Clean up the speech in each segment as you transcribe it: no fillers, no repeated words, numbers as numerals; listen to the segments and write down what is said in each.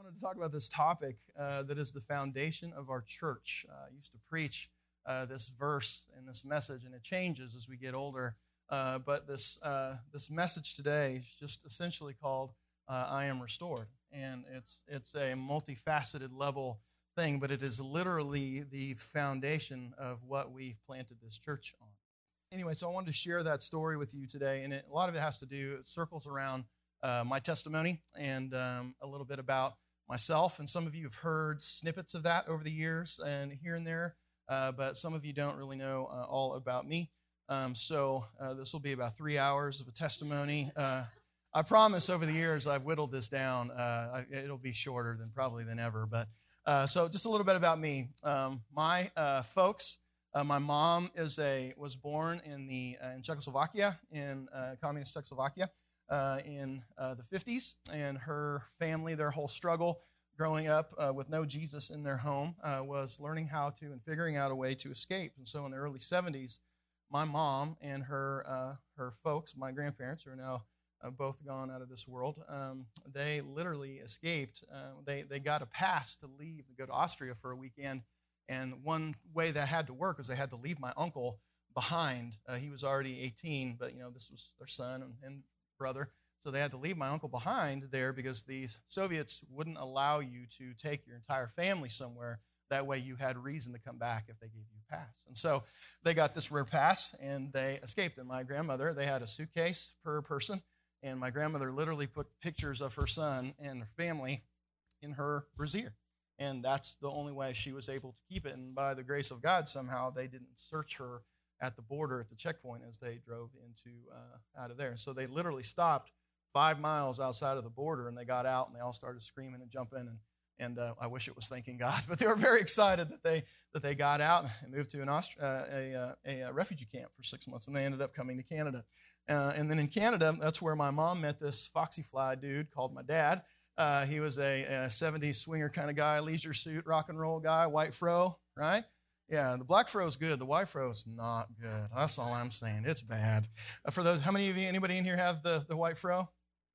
wanted to talk about this topic that is the foundation of our church. I used to preach this verse and this message, and it changes as we get older. But this message today is just essentially called "I Am Restored," and it's a multifaceted level thing, but it is literally the foundation of what we've planted this church on. Anyway, so I wanted to share that story with you today, and a lot of it has to do, it circles around my testimony and a little bit about myself. And some of you have heard snippets of that over the years and here and there, but some of you don't really know all about me. So this will be about 3 hours of a testimony. I promise over the years I've whittled this down. It'll be shorter than ever. But so just a little bit about me. My folks. My mom was born in Czechoslovakia, in communist Czechoslovakia, in the 50s, and her family, their whole struggle growing up with no Jesus in their home was learning how to and figuring out a way to escape. And so in the early 70s, my mom and her folks, my grandparents, who are now both gone out of this world, they literally escaped. They got a pass to leave, to go to Austria for a weekend. And one way that had to work was they had to leave my uncle behind. He was already 18, but this was their son and brother. So they had to leave my uncle behind there because the Soviets wouldn't allow you to take your entire family somewhere. That way you had reason to come back if they gave you a pass. And so they got this rare pass and they escaped. And my grandmother, they had a suitcase per person. And my grandmother literally put pictures of her son and her family in her brassiere. And that's the only way she was able to keep it. And by the grace of God, somehow they didn't search her at the border at the checkpoint as they drove out of there. So they literally stopped 5 miles outside of the border, and they got out, and they all started screaming and jumping. And I wish it was thanking God, but they were very excited that they got out and moved to a refugee camp for 6 months, and they ended up coming to Canada. And then in Canada, that's where my mom met this foxy fly dude called my dad. He was a 70s swinger kind of guy, leisure suit, rock and roll guy, white fro, right? Yeah, the black fro is good. The white fro is not good. That's all I'm saying. It's bad. For those, how many of you, anybody in here have the white fro?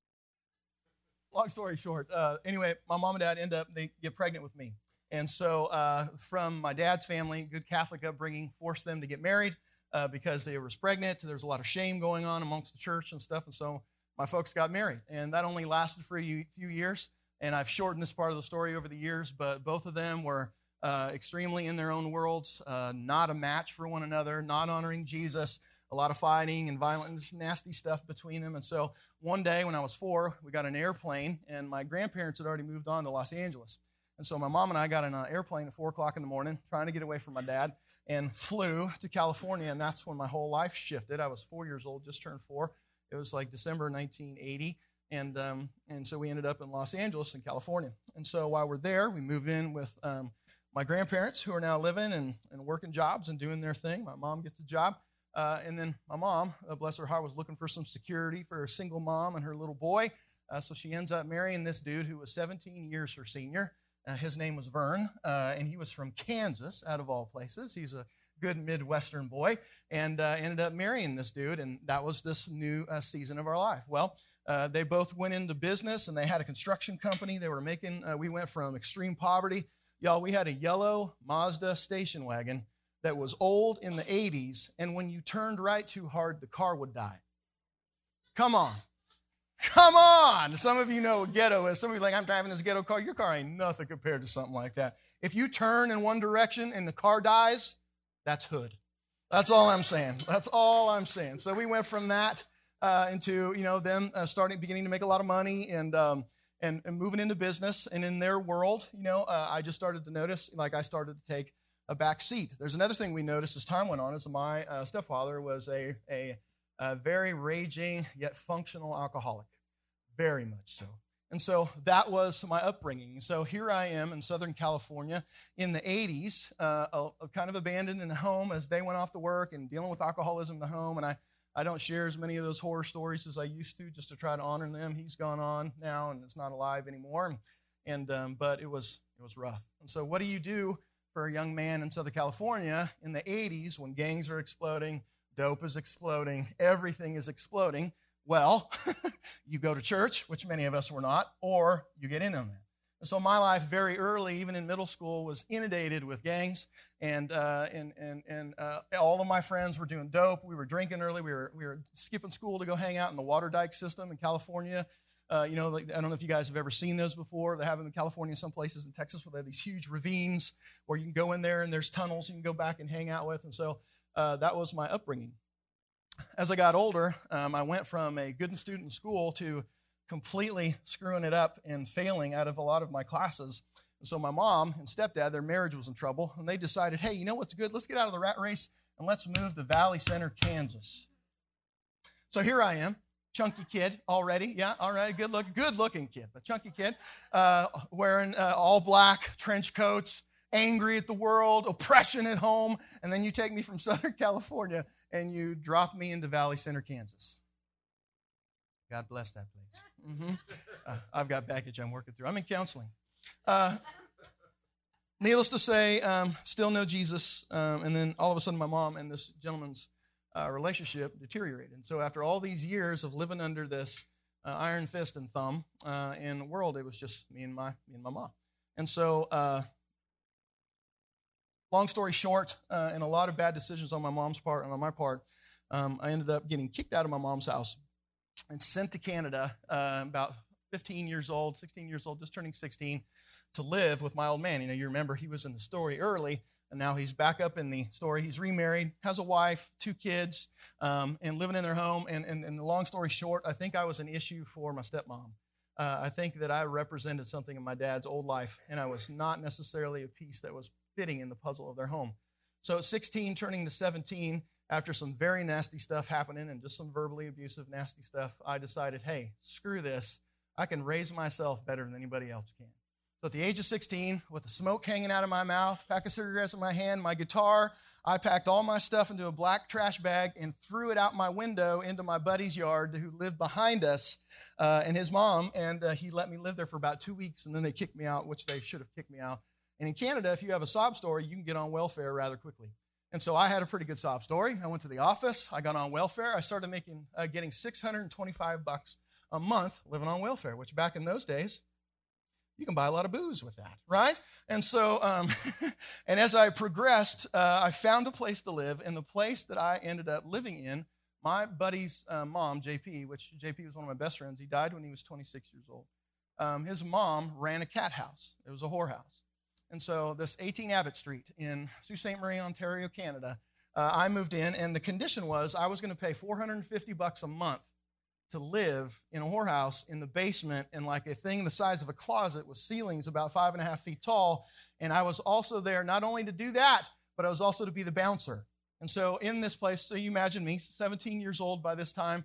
Long story short, anyway, my mom and dad they get pregnant with me. And so from my dad's family, good Catholic upbringing, forced them to get married because they were pregnant. There's a lot of shame going on amongst the church and stuff. And so my folks got married, and that only lasted for a few years, and I've shortened this part of the story over the years, but both of them were extremely in their own worlds, not a match for one another, not honoring Jesus, a lot of fighting and violent, nasty stuff between them. And so one day when I was 4, we got an airplane, and my grandparents had already moved on to Los Angeles. And so my mom and I got in an airplane at 4 o'clock in the morning, trying to get away from my dad, and flew to California, and that's when my whole life shifted. I was 4 years old, just turned 4. It was like December 1980, and so we ended up in Los Angeles in California. And so while we're there, we moved in with my grandparents, who are now living and working jobs and doing their thing. My mom gets a job, and then my mom, bless her heart, was looking for some security for a single mom and her little boy. So she ends up marrying this dude who was 17 years her senior. His name was Vern, and he was from Kansas, out of all places. He's a good Midwestern boy, and ended up marrying this dude, and that was this new season of our life. Well, they both went into business, and they had a construction company. They were making, we went from extreme poverty. Y'all, we had a yellow Mazda station wagon that was old in the 80s, and when you turned right too hard, the car would die. Come on. Come on. Some of you know what ghetto is. Some of you are like, I'm driving this ghetto car. Your car ain't nothing compared to something like that. If you turn in one direction and the car dies, that's hood. That's all I'm saying. That's all I'm saying. So we went from that into, them beginning to make a lot of money and moving into business. And in their world, I just started to notice, I started to take a back seat. There's another thing we noticed as time went on is my stepfather was a very raging yet functional alcoholic, very much so. And so that was my upbringing. So here I am in Southern California in the 80s, kind of abandoned in the home as they went off to work and dealing with alcoholism in the home. And I don't share as many of those horror stories as I used to, just to try to honor them. He's gone on now and is not alive anymore. But it was rough. And so what do you do for a young man in Southern California in the 80s when gangs are exploding, dope is exploding, everything is exploding? Well, you go to church, which many of us were not, or you get in on that. And so my life very early, even in middle school, was inundated with gangs, and all of my friends were doing dope. We were drinking early. We were skipping school to go hang out in the water dike system in California. I don't know if you guys have ever seen those before. They have them in California, some places in Texas where they have these huge ravines where you can go in there and there's tunnels you can go back and hang out with. And so that was my upbringing. As I got older, I went from a good student in school to completely screwing it up and failing out of a lot of my classes. And so my mom and stepdad, their marriage was in trouble, and they decided, hey, you know what's good? Let's get out of the rat race and let's move to Valley Center, Kansas. So here I am, chunky kid already. Yeah, all right, good looking kid, but chunky kid, wearing all black trench coats, angry at the world, oppression at home, and then you take me from Southern California and you drop me into Valley Center, Kansas. God bless that place. I've got baggage I'm working through. I'm in counseling. Needless to say, still know Jesus, and then all of a sudden my mom and this gentleman's relationship deteriorated. And so after all these years of living under this iron fist and thumb in the world, it was just me and my mom. And so long story short, and a lot of bad decisions on my mom's part and on my part, I ended up getting kicked out of my mom's house and sent to Canada about 16 years old, just turning 16, to live with my old man. You remember he was in the story early, and now he's back up in the story. He's remarried, has a wife, 2 kids, and living in their home. And the long story short, I think I was an issue for my stepmom. I think that I represented something in my dad's old life, and I was not necessarily a piece that was fitting in the puzzle of their home. So at 16, turning to 17, after some very nasty stuff happening and just some verbally abusive, nasty stuff, I decided, hey, screw this. I can raise myself better than anybody else can. So at the age of 16, with the smoke hanging out of my mouth, pack of cigarettes in my hand, my guitar, I packed all my stuff into a black trash bag and threw it out my window into my buddy's yard who lived behind us and his mom, and he let me live there for about 2 weeks, and then they kicked me out, which they should have kicked me out. And in Canada, if you have a sob story, you can get on welfare rather quickly. And so I had a pretty good sob story. I went to the office. I got on welfare. I started getting $625 a month living on welfare, which back in those days, you can buy a lot of booze with that, right? And so, and as I progressed, I found a place to live. And the place that I ended up living in, my buddy's mom, JP, which JP was one of my best friends. He died when he was 26 years old. His mom ran a cat house. It was a whorehouse. And so this 18 Abbott Street in Sault Ste. Marie, Ontario, Canada, I moved in, and the condition was I was going to pay $450 a month to live in a whorehouse in the basement in like a thing the size of a closet with ceilings about 5.5 feet tall. And I was also there not only to do that, but I was also to be the bouncer. And so in this place, so you imagine me, 17 years old by this time,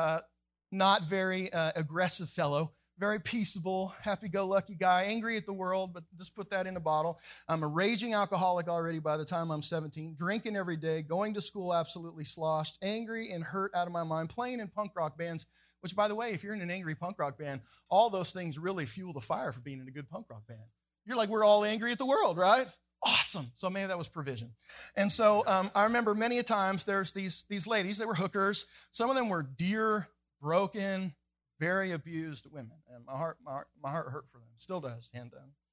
not very aggressive fellow, very peaceable, happy-go-lucky guy, angry at the world, but just put that in a bottle. I'm a raging alcoholic already by the time I'm 17, drinking every day, going to school absolutely sloshed, angry and hurt out of my mind, playing in punk rock bands, which, by the way, if you're in an angry punk rock band, all those things really fuel the fire for being in a good punk rock band. You're like, we're all angry at the world, right? Awesome. So maybe that was provision. And so I remember many a times there's these ladies, they were hookers. Some of them were dear, broken, very abused women, and my heart hurt for them. Still does. And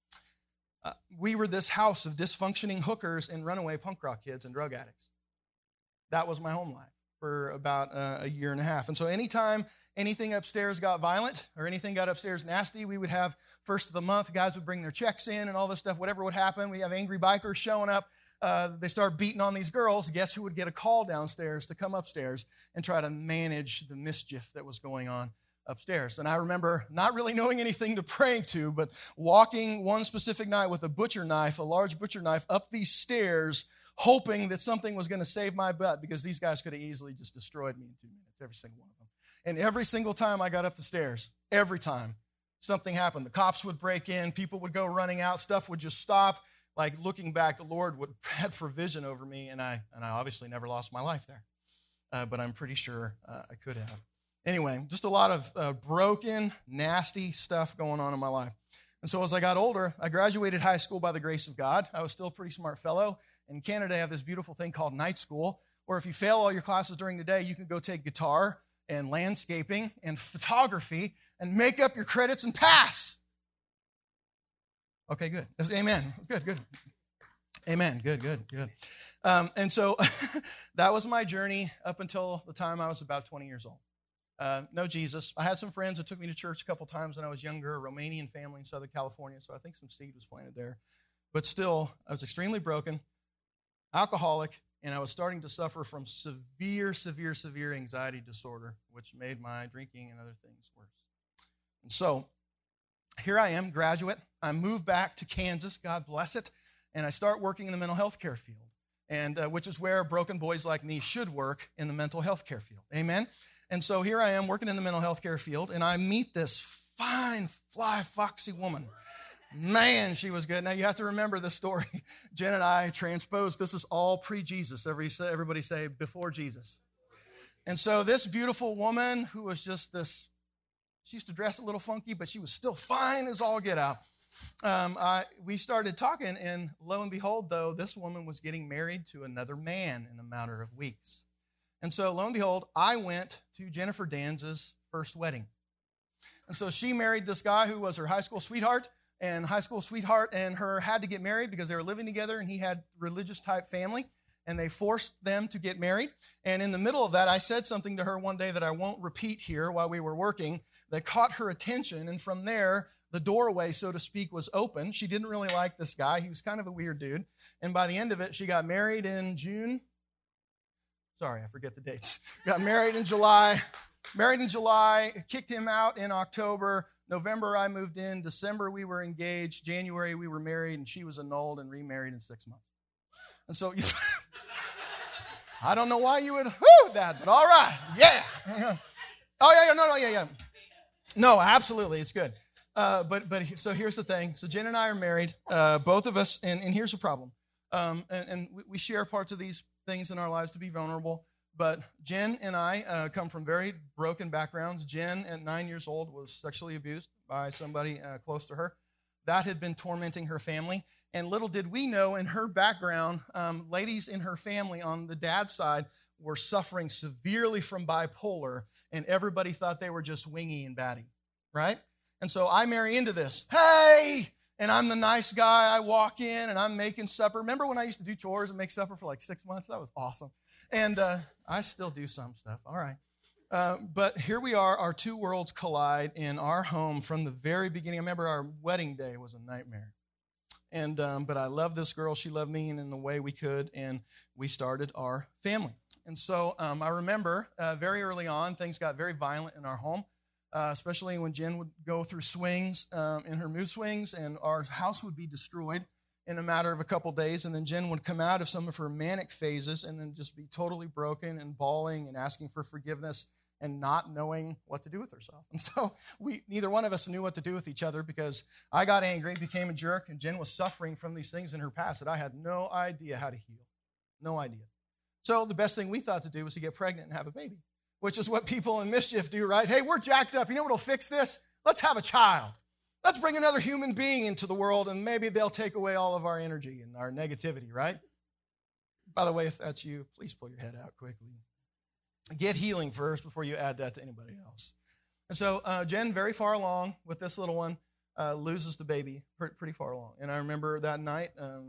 we were this house of dysfunctioning hookers and runaway punk rock kids and drug addicts. That was my home life for about a year and a half. And so anytime anything upstairs got violent or anything got upstairs nasty, we would have first of the month, guys would bring their checks in and all this stuff, whatever would happen. We have angry bikers showing up. They start beating on these girls. Guess who would get a call downstairs to come upstairs and try to manage the mischief that was going on upstairs? And I remember not really knowing anything to pray to, but walking one specific night with a butcher knife, a large butcher knife, up these stairs, hoping that something was going to save my butt, because these guys could have easily just destroyed me in 2 minutes, every single one of them. And every single time I got up the stairs, every time something happened, the cops would break in, people would go running out, stuff would just stop. Like, looking back, the Lord had provision over me, and I obviously never lost my life there. But I'm pretty sure I could have. Anyway, just a lot of broken, nasty stuff going on in my life. And so as I got older, I graduated high school by the grace of God. I was still a pretty smart fellow. In Canada, they have this beautiful thing called night school, where if you fail all your classes during the day, you can go take guitar and landscaping and photography and make up your credits and pass. Okay, good. Amen. Good. Amen. Good. And so that was my journey up until the time I was about 20 years old. No Jesus. I had some friends that took me to church a couple times when I was younger, a Romanian family in Southern California, so I think some seed was planted there. But still, I was extremely broken, alcoholic, and I was starting to suffer from severe anxiety disorder, which made my drinking and other things worse. And so here I am, graduate. I moved back to Kansas, God bless it, and I start working in the mental health care field, and which is where broken boys like me should work, in the mental health care field. Amen? And so here I am working in the mental health care field, and I meet this fine, fly, foxy woman. Man, she was good. Now, you have to remember this story. Jen and I transposed. This is all pre-Jesus. Everybody say, before Jesus. And so this beautiful woman who was just this, she used to dress a little funky, but she was still fine as all get out. We started talking, and lo and behold, though, this woman was getting married to another man in a matter of weeks. And so, lo and behold, I went to Jennifer Danz's first wedding. And so she married this guy who was her high school sweetheart, and her had to get married because they were living together, and he had religious type family, and they forced them to get married. And in the middle of that, I said something to her one day that I won't repeat here while we were working that caught her attention, and from there, the doorway, so to speak, was open. She didn't really like this guy. He was kind of a weird dude. And by the end of it, she got married in June. Sorry, I forget the dates. Got married in July. Kicked him out in October. November, I moved in. December, we were engaged. January, we were married, and she was annulled and remarried in 6 months. And so, I don't know why you would that, but all right, yeah. No, absolutely, it's good. But so here's the thing. So Jen and I are married, both of us, and here's the problem. And we share parts of these things in our lives to be vulnerable. But Jen and I come from very broken backgrounds. Jen, at 9 years old, was sexually abused by somebody close to her. That had been tormenting her family. And little did we know, in her background, ladies in her family on the dad's side were suffering severely from bipolar, and everybody thought they were just wingy and batty, right? And so I marry into this. Hey! And I'm the nice guy. I walk in, and I'm making supper. Remember when I used to do chores and make supper for like 6 months? That was awesome. And I still do some stuff. All right. But here we are. Our two worlds collide in our home from the very beginning. I remember our wedding day was a nightmare. And but I loved this girl. She loved me in the way we could, and we started our family. And so I remember very early on, things got very violent in our home. Especially when Jen would go through swings in her mood swings, and our house would be destroyed in a matter of a couple days. And then Jen would come out of some of her manic phases and then just be totally broken and bawling and asking for forgiveness and not knowing what to do with herself. And so neither one of us knew what to do with each other, because I got angry, became a jerk, and Jen was suffering from these things in her past that I had no idea how to heal. No idea. So the best thing we thought to do was to get pregnant and have a baby, which is what people in mischief do, right? Hey, we're jacked up. You know what'll fix this? Let's have a child. Let's bring another human being into the world, and maybe they'll take away all of our energy and our negativity, right? By the way, if that's you, please pull your head out quickly. Get healing first before you add that to anybody else. And so Jen, very far along with this little one, loses the baby pretty far along. And I remember that night,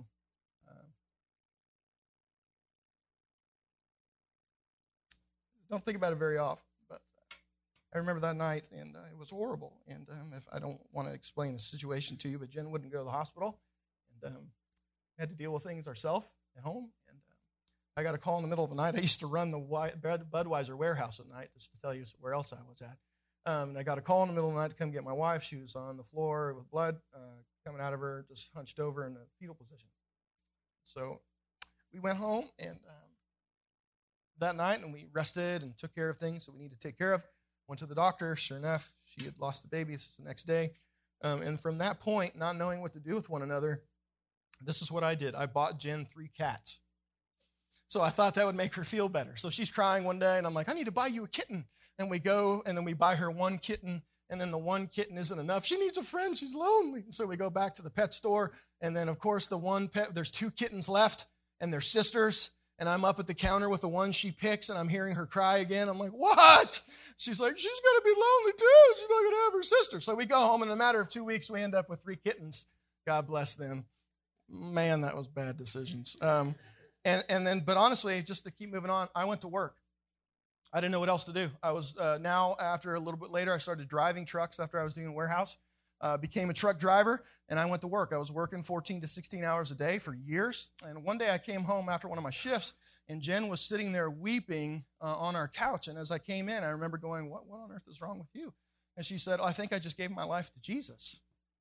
don't think about it very often, but I remember that night, and it was horrible. And if I don't want to explain the situation to you, but Jen wouldn't go to the hospital, and had to deal with things ourselves at home. And I got a call in the middle of the night. I used to run the Budweiser warehouse at night, just to tell you where else I was at. And I got a call in the middle of the night to come get my wife. She was on the floor with blood coming out of her, just hunched over in a fetal position. So we went home, and that night, and we rested and took care of things that we needed to take care of. Went to the doctor. Sure enough, she had lost the baby. This was the next day. And from that point, not knowing what to do with one another, this is what I did. I bought Jen 3 cats. So I thought that would make her feel better. So she's crying one day, and I'm like, I need to buy you a kitten. And we go, and then we buy her one kitten, and then the one kitten isn't enough. She needs a friend. She's lonely. And so we go back to the pet store, and then, of course, the one pet, there's 2 kittens left, and they're sisters. And I'm up at the counter with the one she picks, and I'm hearing her cry again. I'm like, what? She's like, she's going to be lonely too. She's not going to have her sister. So we go home, and in a matter of 2 weeks, we end up with 3 kittens. God bless them. Man, that was bad decisions. But honestly, just to keep moving on, I went to work. I didn't know what else to do. I was now, after a little bit later, I started driving trucks after I was doing a warehouse. Became a truck driver, and I went to work. I was working 14 to 16 hours a day for years. And one day I came home after one of my shifts, and Jen was sitting there weeping on our couch. And as I came in, I remember going, what on earth is wrong with you? And she said, I think I just gave my life to Jesus.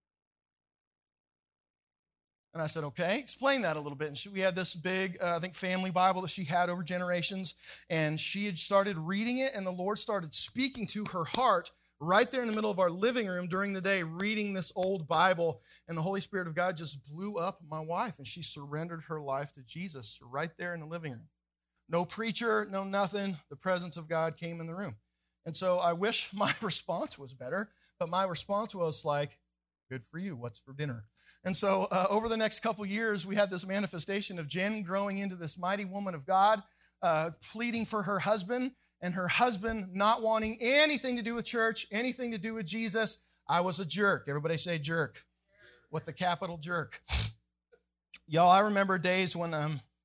And I said, okay, explain that a little bit. And we had this big, I think, family Bible that she had over generations. And she had started reading it, and the Lord started speaking to her heart right there in the middle of our living room during the day, reading this old Bible. And the Holy Spirit of God just blew up my wife, and she surrendered her life to Jesus right there in the living room. No preacher, no nothing. The presence of God came in the room. And so I wish my response was better, but my response was like, good for you. What's for dinner? And so over the next couple years, we had this manifestation of Jen growing into this mighty woman of God, pleading for her husband, and her husband not wanting anything to do with church, anything to do with Jesus. I was a jerk. Everybody say jerk, with the capital jerk. Y'all, I remember days when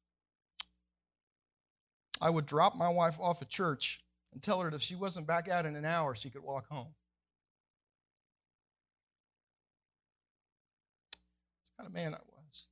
I would drop my wife off at church and tell her that if she wasn't back out in an hour, she could walk home. What kind of man I was.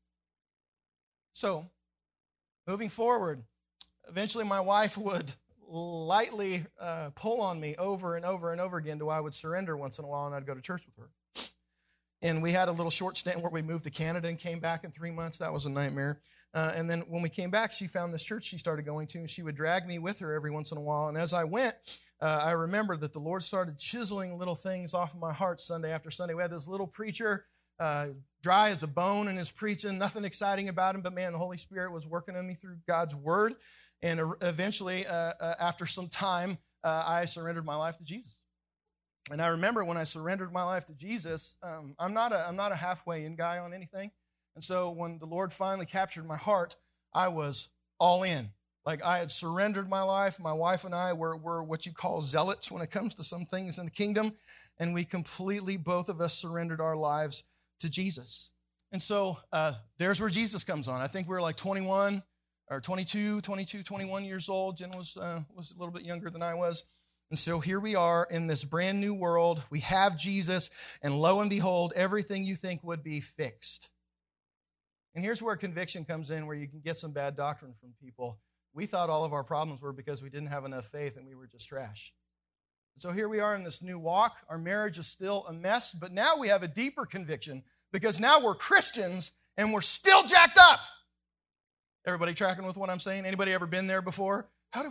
So, moving forward, eventually my wife would lightly pull on me over and over and over again till I would surrender once in a while, and I'd go to church with her. And we had a little short stint where we moved to Canada and came back in 3 months. That was a nightmare. And then when we came back, she found this church she started going to, and she would drag me with her every once in a while. And as I went, I remember that the Lord started chiseling little things off of my heart Sunday after Sunday. We had this little preacher, dry as a bone in his preaching, nothing exciting about him, but man, the Holy Spirit was working on me through God's word. And eventually, after some time, I surrendered my life to Jesus. And I remember when I surrendered my life to Jesus, I'm not a halfway in guy on anything. And so when the Lord finally captured my heart, I was all in. Like I had surrendered my life. My wife and I were what you call zealots when it comes to some things in the kingdom. And we completely, both of us, surrendered our lives to Jesus. And so there's where Jesus comes on. I think we were like 21 or 21 years old. Jen was a little bit younger than I was. And so here we are in this brand new world. We have Jesus, and lo and behold, everything you think would be fixed. And here's where conviction comes in, where you can get some bad doctrine from people. We thought all of our problems were because we didn't have enough faith and we were just trash. So here we are in this new walk. Our marriage is still a mess, but now we have a deeper conviction because now we're Christians and we're still jacked up. Everybody tracking with what I'm saying? Anybody ever been there before?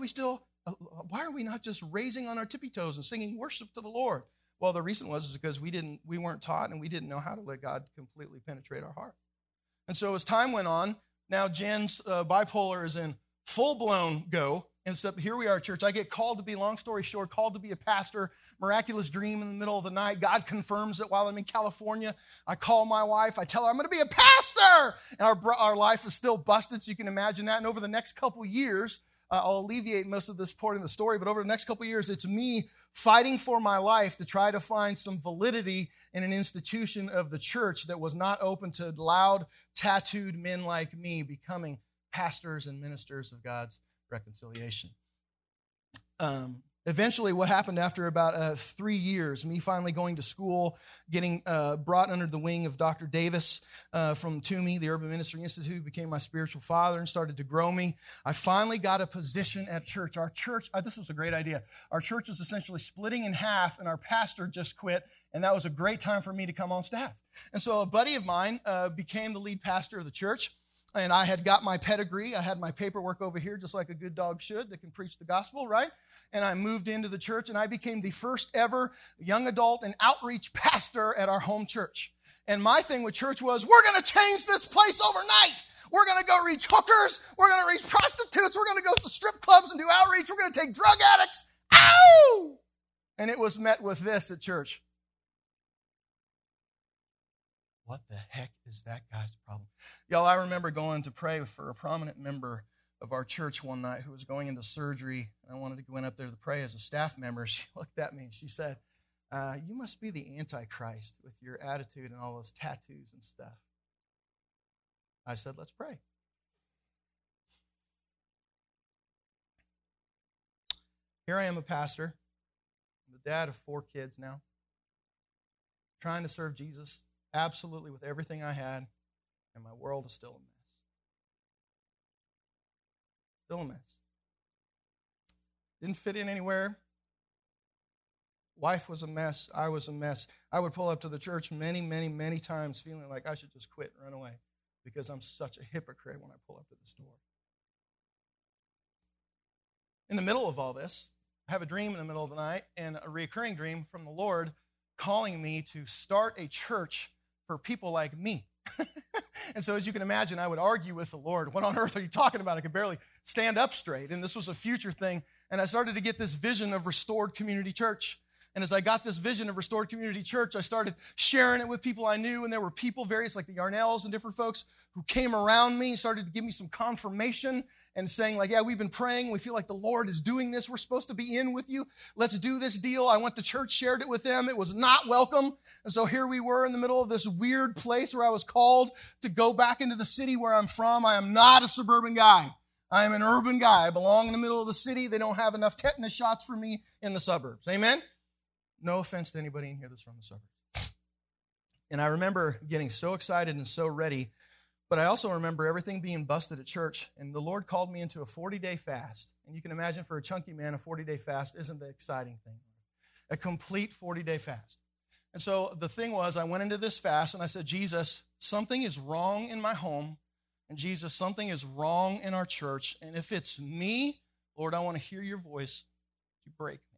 Why are we not just raising on our tippy toes and singing worship to the Lord? Well, the reason was because we weren't taught and we didn't know how to let God completely penetrate our heart. And so as time went on, now Jen's bipolar is in full-blown go. And so here we are at church. I get called to be, long story short, called to be a pastor. Miraculous dream in the middle of the night. God confirms it while I'm in California. I call my wife. I tell her I'm going to be a pastor. And our life is still busted, so you can imagine that. And over the next couple years, I'll alleviate most of this part in the story, but over the next couple of years, it's me fighting for my life to try to find some validity in an institution of the church that was not open to loud, tattooed men like me becoming pastors and ministers of God's reconciliation. Eventually, what happened after about 3 years, me finally going to school, getting brought under the wing of Dr. Davis from Toomey, the Urban Ministry Institute, became my spiritual father and started to grow me. I finally got a position at church. Our church, this was a great idea. Our church was essentially splitting in half, and our pastor just quit, and that was a great time for me to come on staff. And so a buddy of mine became the lead pastor of the church, and I had got my pedigree. I had my paperwork over here, just like a good dog should, that can preach the gospel, right? And I moved into the church, and I became the first ever young adult and outreach pastor at our home church. And my thing with church was, we're going to change this place overnight. We're going to go reach hookers. We're going to reach prostitutes. We're going to go to strip clubs and do outreach. We're going to take drug addicts. Ow! And it was met with this at church. What the heck is that guy's problem? Y'all, I remember going to pray for a prominent member of our church one night who was going into surgery, and I wanted to go in up there to pray as a staff member. She looked at me and she said, you must be the Antichrist with your attitude and all those tattoos and stuff. I said, let's pray. Here I am, a pastor. I'm the dad of 4 kids now, trying to serve Jesus absolutely with everything I had, and my world is still a mess. Still a mess. Didn't fit in anywhere. Wife was a mess. I was a mess. I would pull up to the church many, many, many times feeling like I should just quit and run away because I'm such a hypocrite when I pull up to the store. In the middle of all this, I have a dream in the middle of the night, and a recurring dream from the Lord calling me to start a church for people like me. And so as you can imagine, I would argue with the Lord. What on earth are you talking about? I could barely stand up straight. And this was a future thing. And I started to get this vision of Restored Community Church. And as I got this vision of Restored Community Church, I started sharing it with people I knew. And there were people, various like the Yarnells and different folks who came around me and started to give me some confirmation and saying like, yeah, we've been praying. We feel like the Lord is doing this. We're supposed to be in with you. Let's do this deal. I went to church, shared it with them. It was not welcome. And so here we were in the middle of this weird place where I was called to go back into the city where I'm from. I am not a suburban guy. I am an urban guy. I belong in the middle of the city. They don't have enough tetanus shots for me in the suburbs. Amen? No offense to anybody in here that's from the suburbs. And I remember getting so excited and so ready. But I also remember everything being busted at church, and the Lord called me into a 40-day fast. And you can imagine for a chunky man, a 40-day fast isn't the exciting thing. A complete 40-day fast. And so the thing was, I went into this fast, and I said, Jesus, something is wrong in my home, and Jesus, something is wrong in our church, and if it's me, Lord, I want to hear your voice to break me.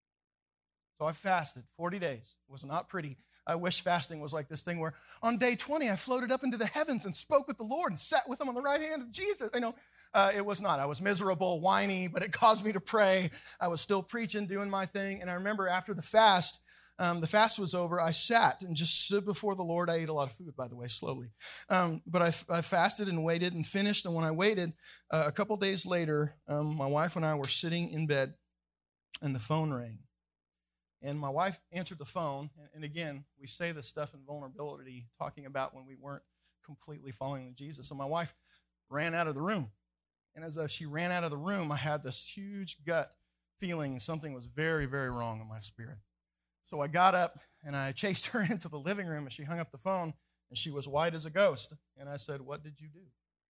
So I fasted 40 days. It was not pretty. I wish fasting was like this thing where on day 20, I floated up into the heavens and spoke with the Lord and sat with him on the right hand of Jesus. It was not. I was miserable, whiny, but it caused me to pray. I was still preaching, doing my thing. And I remember after the fast was over, I sat and just stood before the Lord. I ate a lot of food, by the way, slowly. But I fasted and waited and finished. And when I waited, a couple days later, my wife and I were sitting in bed and the phone rang. And my wife answered the phone, and again, we say this stuff in vulnerability, talking about when we weren't completely following Jesus. So my wife ran out of the room. And as she ran out of the room, I had this huge gut feeling something was very, very wrong in my spirit. So I got up, and I chased her into the living room, and she hung up the phone, and she was white as a ghost. And I said, what did you do?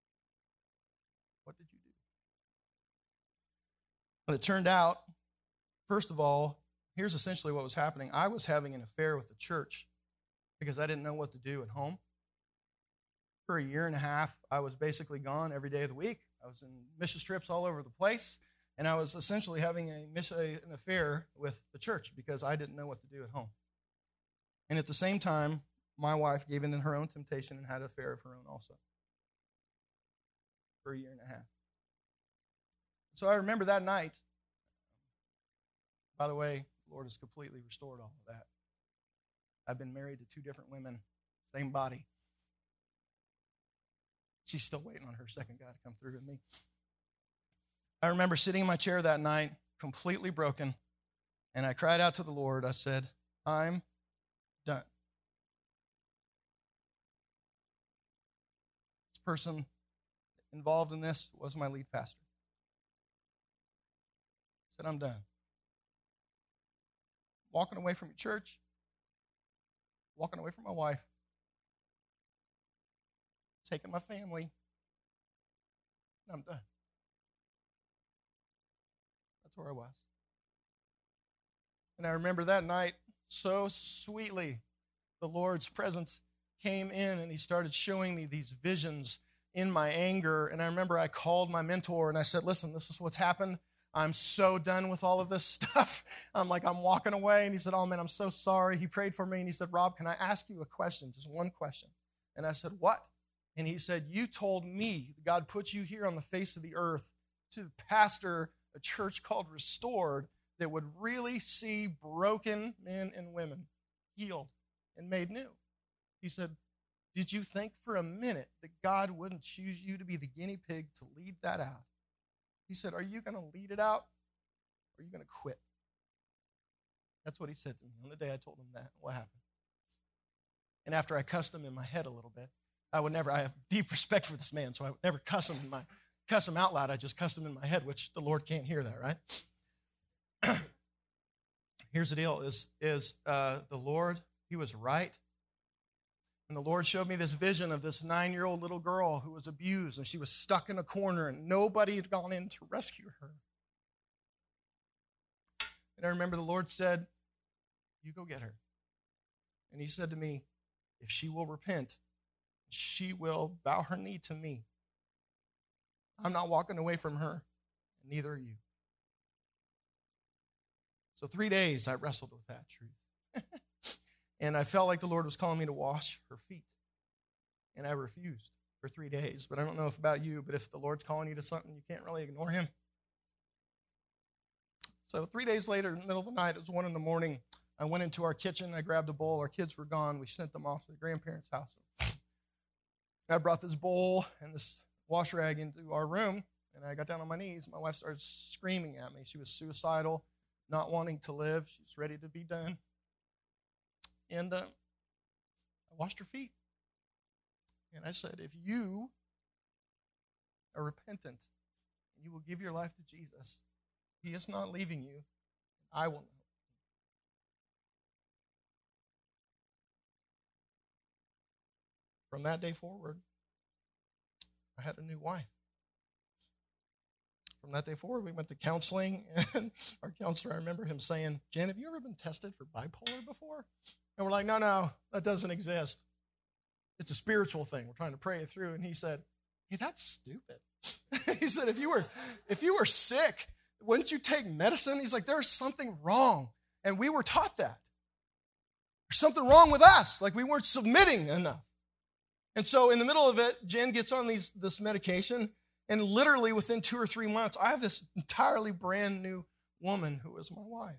What did you do? But it turned out, first of all, here's essentially what was happening. I was having an affair with the church because I didn't know what to do at home. For a year and a half, I was basically gone every day of the week. I was in mission trips all over the place, and I was essentially having an affair with the church because I didn't know what to do at home. And at the same time, my wife gave in to her own temptation and had an affair of her own also for a year and a half. So I remember that night. By the way, the Lord has completely restored all of that. I've been married to 2 different women, same body. She's still waiting on her second guy to come through with me. I remember sitting in my chair that night, completely broken, and I cried out to the Lord. I said, I'm done. This person involved in this was my lead pastor. I said, I'm done. Walking away from your church, walking away from my wife, taking my family, and I'm done. That's where I was. And I remember that night so sweetly, the Lord's presence came in and he started showing me these visions in my anger. And I remember I called my mentor and I said, listen, this is what's happened. I'm so done with all of this stuff. I'm walking away. And he said, oh, man, I'm so sorry. He prayed for me. And he said, Rob, can I ask you a question? Just one question. And I said, what? And he said, you told me that God put you here on the face of the earth to pastor a church called Restored that would really see broken men and women healed and made new. He said, did you think for a minute that God wouldn't choose you to be the guinea pig to lead that out? He said, are you going to lead it out or are you going to quit? That's what he said to me on the day I told him that, what happened. And after I cussed him in my head a little bit, I have deep respect for this man, so I would never cuss him out loud. I just cussed him in my head, which the Lord can't hear that, right? Here's the deal, is the Lord, he was right. And the Lord showed me this vision of this 9-year-old little girl who was abused, and she was stuck in a corner, and nobody had gone in to rescue her. And I remember the Lord said, you go get her. And he said to me, if she will repent, she will bow her knee to me. I'm not walking away from her, and neither are you. So 3 days I wrestled with that truth. And I felt like the Lord was calling me to wash her feet. And I refused for 3 days. But I don't know if about you, but if the Lord's calling you to something, you can't really ignore him. So 3 days later, in the middle of the night, it was 1 a.m, I went into our kitchen, I grabbed a bowl, our kids were gone, we sent them off to the grandparents' house. I brought this bowl and this wash rag into our room, and I got down on my knees. My wife started screaming at me. She was suicidal, not wanting to live. She was ready to be done. And I washed her feet. And I said, if you are repentant and you will give your life to Jesus, he is not leaving you. I will not. From that day forward, I had a new wife. From that day forward, we went to counseling, and our counselor, I remember him saying, Jen, have you ever been tested for bipolar before? And we're like, no, that doesn't exist. It's a spiritual thing. We're trying to pray it through. And he said, hey, that's stupid. He said, if you were sick, wouldn't you take medicine? He's like, there's something wrong. And we were taught that. There's something wrong with us. Like we weren't submitting enough. And so in the middle of it, Jen gets on this medication, and literally within 2 or 3 months, I have this entirely brand new woman who is my wife.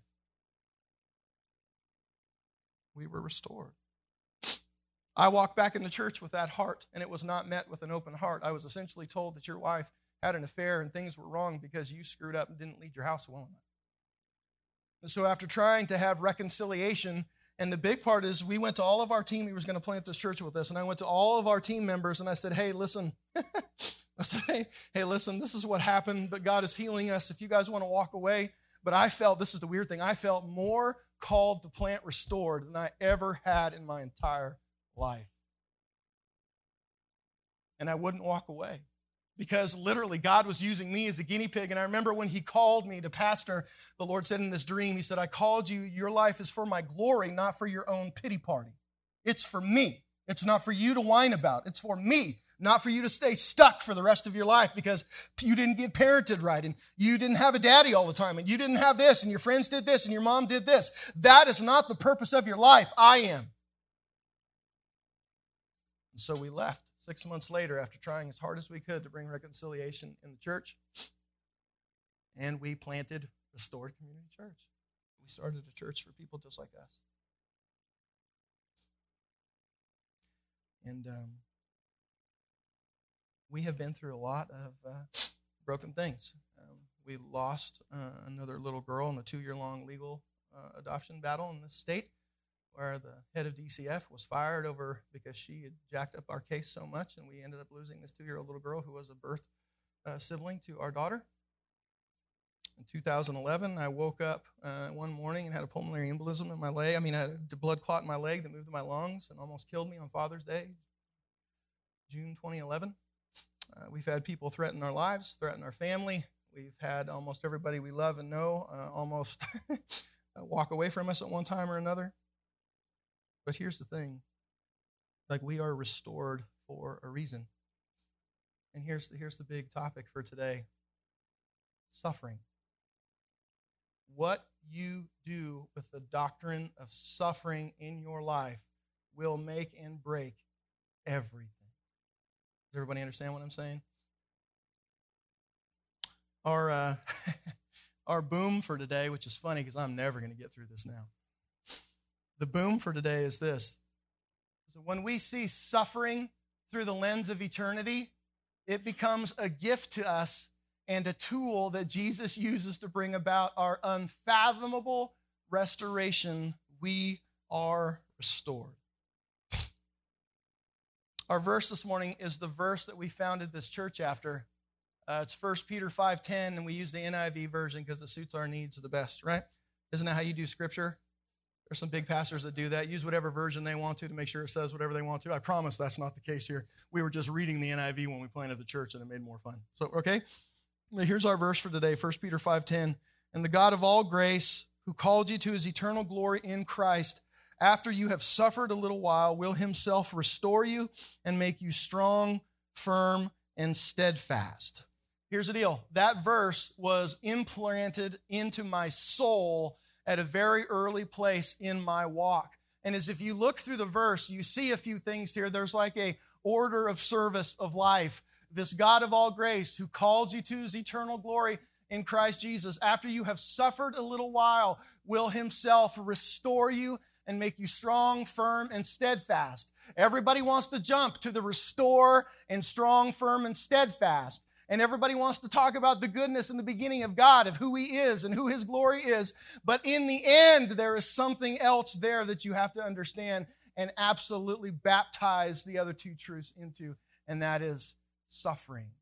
We were restored. I walked back into church with that heart, and it was not met with an open heart. I was essentially told that your wife had an affair and things were wrong because you screwed up and didn't lead your house well enough. And so after trying to have reconciliation, and the big part is we went to all of our team. He was going to plant this church with us. And I went to all of our team members and I said, hey, listen. I said, hey, listen, this is what happened, but God is healing us if you guys want to walk away. But I felt, this is the weird thing, I felt more called to plant Restored than I ever had in my entire life. And I wouldn't walk away. Because literally God was using me as a guinea pig. And I remember when he called me to pastor, the Lord said in this dream, he said, I called you, your life is for my glory, not for your own pity party. It's for me. It's not for you to whine about. It's for me, not for you to stay stuck for the rest of your life because you didn't get parented right and you didn't have a daddy all the time and you didn't have this and your friends did this and your mom did this. That is not the purpose of your life. I am. And so we left 6 months later after trying as hard as we could to bring reconciliation in the church. And we planted Restored Community Church. We started a church for people just like us. And we have been through a lot of broken things. We lost another little girl in a 2-year-long legal adoption battle in this state, where the head of DCF was fired over because she had jacked up our case so much, and we ended up losing this 2-year-old little girl who was a birth sibling to our daughter. In 2011, I woke up one morning and had a pulmonary embolism in my leg. I had a blood clot in my leg that moved to my lungs and almost killed me on Father's Day, June 2011. We've had people threaten our lives, threaten our family. We've had almost everybody we love and know almost walk away from us at one time or another. But here's the thing, we are restored for a reason. And here's the big topic for today, suffering. What you do with the doctrine of suffering in your life will make and break everything. Does everybody understand what I'm saying? Our boom for today, which is funny because I'm never going to get through this now. The boom for today is this. So when we see suffering through the lens of eternity, it becomes a gift to us and a tool that Jesus uses to bring about our unfathomable restoration, we are restored. Our verse this morning is the verse that we founded this church after. It's 1 Peter 5:10, and we use the NIV version because it suits our needs the best, right? Isn't that how you do scripture? There's some big pastors that do that. Use whatever version they want to make sure it says whatever they want to. I promise that's not the case here. We were just reading the NIV when we planted the church, and it made more fun. So, okay? Here's our verse for today, 1 Peter 5:10. And the God of all grace, who called you to his eternal glory in Christ, after you have suffered a little while, will himself restore you and make you strong, firm, and steadfast. Here's the deal. That verse was implanted into my soul at a very early place in my walk. And as if you look through the verse, you see a few things here. There's like a order of service of life. This God of all grace who calls you to his eternal glory in Christ Jesus, after you have suffered a little while, will himself restore you and make you strong, firm, and steadfast. Everybody wants to jump to the restore and strong, firm, and steadfast. And everybody wants to talk about the goodness in the beginning of God, of who he is and who his glory is. But in the end, there is something else there that you have to understand and absolutely baptize the other two truths into, and that is suffering.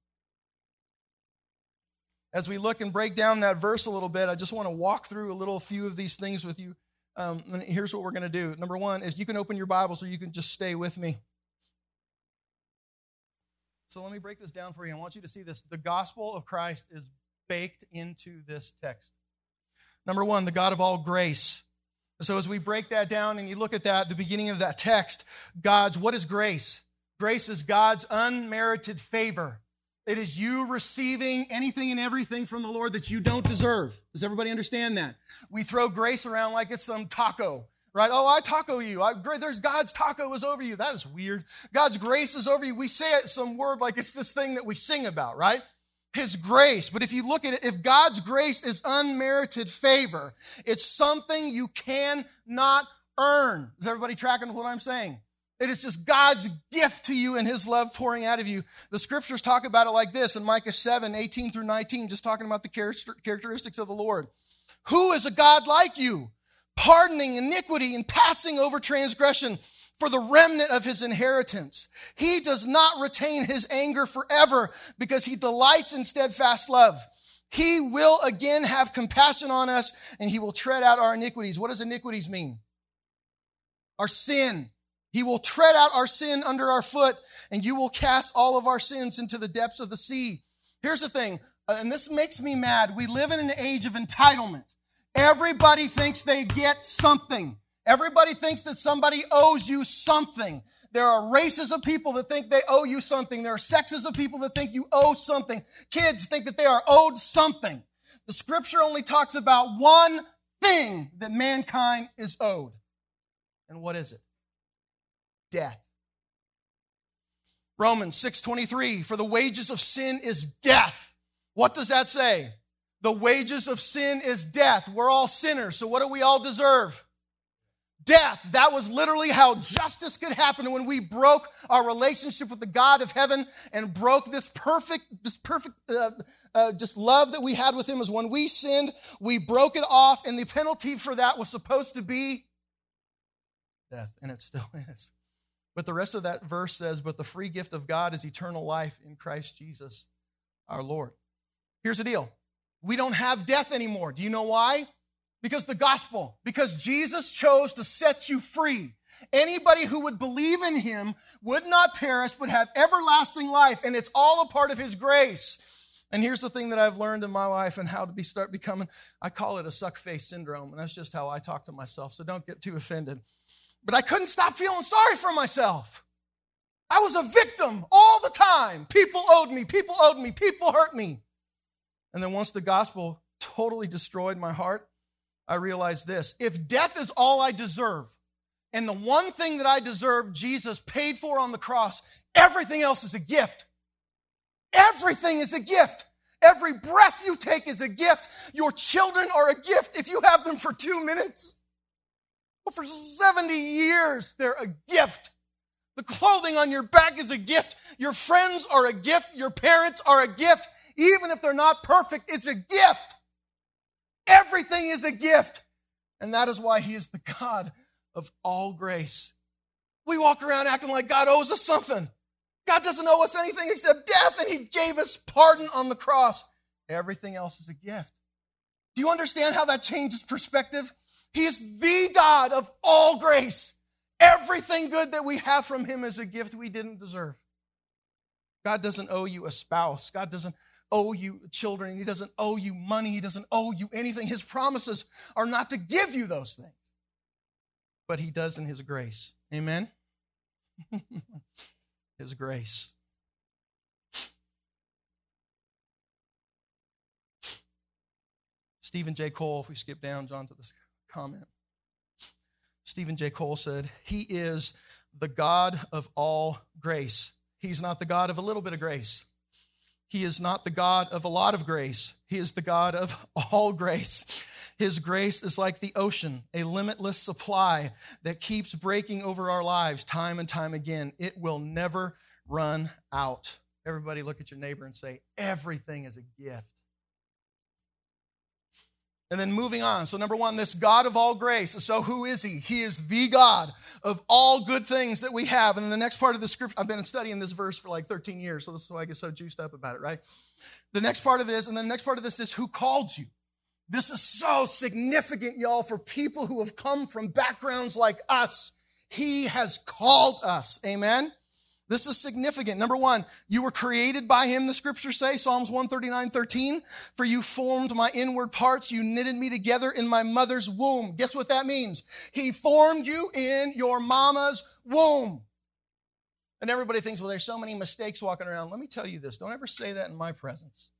As we look and break down that verse a little bit, I just want to walk through a few of these things with you. And here's what we're going to do. Number one is you can open your Bible so you can just stay with me. So let me break this down for you. I want you to see this. The gospel of Christ is baked into this text. Number one, the God of all grace. So as we break that down and you look at that, the beginning of that text, what is grace? Grace is God's unmerited favor. It is you receiving anything and everything from the Lord that you don't deserve. Does everybody understand that? We throw grace around like it's some taco. Right? Oh, I taco you. There's God's taco is over you. That is weird. God's grace is over you. We say it some word like it's this thing that we sing about, right? His grace. But if you look at it, if God's grace is unmerited favor, it's something you cannot earn. Is everybody tracking with what I'm saying? It is just God's gift to you and his love pouring out of you. The scriptures talk about it like this in Micah 7:18 through 19, just talking about the characteristics of the Lord. Who is a God like you? Pardoning iniquity and passing over transgression for the remnant of his inheritance. He does not retain his anger forever because he delights in steadfast love. He will again have compassion on us and he will tread out our iniquities. What does iniquities mean? Our sin. He will tread out our sin under our foot and you will cast all of our sins into the depths of the sea. Here's the thing, and this makes me mad. We live in an age of entitlement. Everybody thinks they get something. Everybody thinks that somebody owes you something. There are races of people that think they owe you something. There are sexes of people that think you owe something. Kids think that they are owed something. The scripture only talks about one thing that mankind is owed. And what is it? Death. Romans 6:23, for the wages of sin is death. What does that say? The wages of sin is death. We're all sinners, so what do we all deserve? Death. That was literally how justice could happen when we broke our relationship with the God of heaven and broke this perfect just love that we had with him. Is when we sinned, we broke it off, and the penalty for that was supposed to be death, and it still is. But the rest of that verse says, but the free gift of God is eternal life in Christ Jesus our Lord. Here's the deal. We don't have death anymore. Do you know why? Because the gospel. Because Jesus chose to set you free. Anybody who would believe in him would not perish but have everlasting life. And it's all a part of his grace. And here's the thing that I've learned in my life and how to start becoming, I call it a suck face syndrome. And that's just how I talk to myself. So don't get too offended. But I couldn't stop feeling sorry for myself. I was a victim all the time. People owed me. People owed me. People hurt me. And then once the gospel totally destroyed my heart, I realized this. If death is all I deserve, and the one thing that I deserve Jesus paid for on the cross, everything else is a gift. Everything is a gift. Every breath you take is a gift. Your children are a gift if you have them for 2 minutes. But for 70 years, they're a gift. The clothing on your back is a gift. Your friends are a gift. Your parents are a gift. Even if they're not perfect, it's a gift. Everything is a gift. And that is why he is the God of all grace. We walk around acting like God owes us something. God doesn't owe us anything except death, and he gave us pardon on the cross. Everything else is a gift. Do you understand how that changes perspective? He is the God of all grace. Everything good that we have from him is a gift we didn't deserve. God doesn't owe you a spouse. God doesn't owe you children. He doesn't owe you money. He doesn't owe you anything. His promises are not to give you those things, but he does in his grace. Amen? His grace. Stephen J. Cole, if we skip down, John, to this comment. Stephen J. Cole said, he is the God of all grace. He's not the God of a little bit of grace. He is not the God of a lot of grace. He is the God of all grace. His grace is like the ocean, a limitless supply that keeps breaking over our lives time and time again. It will never run out. Everybody look at your neighbor and say, everything is a gift. And then moving on. So number one, this God of all grace. So who is he? He is the God of all good things that we have. And then the next part of the scripture, I've been studying this verse for like 13 years, so this is why I get so juiced up about it, right? The next part of it is, and then the next part of this is who called you. This is so significant, y'all, for people who have come from backgrounds like us. He has called us. Amen? This is significant. Number one, you were created by him, the scriptures say, Psalms 139:13. For you formed my inward parts. You knitted me together in my mother's womb. Guess what that means? He formed you in your mama's womb. And everybody thinks, well, there's so many mistakes walking around. Let me tell you this. Don't ever say that in my presence.